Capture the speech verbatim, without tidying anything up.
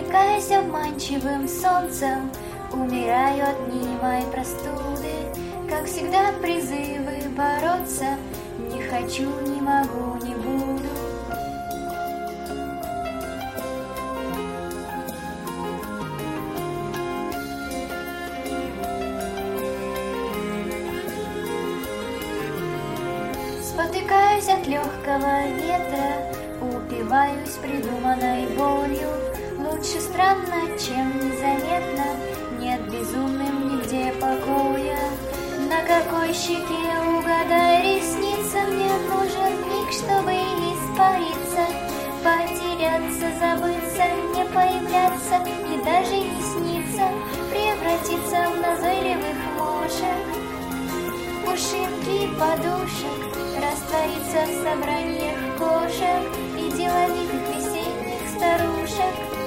Спотыкаясь обманчивым солнцем, умираю от немой простуды. Как всегда призывы бороться, не хочу, не могу, не буду. Спотыкаюсь от легкого ветра, упиваюсь придуманной болью. Лучше странно, чем незаметно, нет безумным нигде покоя. На какой щеке угадай ресница, мне нужен миг, чтобы испариться, потеряться, забыться, не появляться и даже не сниться, превратиться в назойливых мошек, пушинки подушек, раствориться в собраниях кошек и деловитых весенних старушек.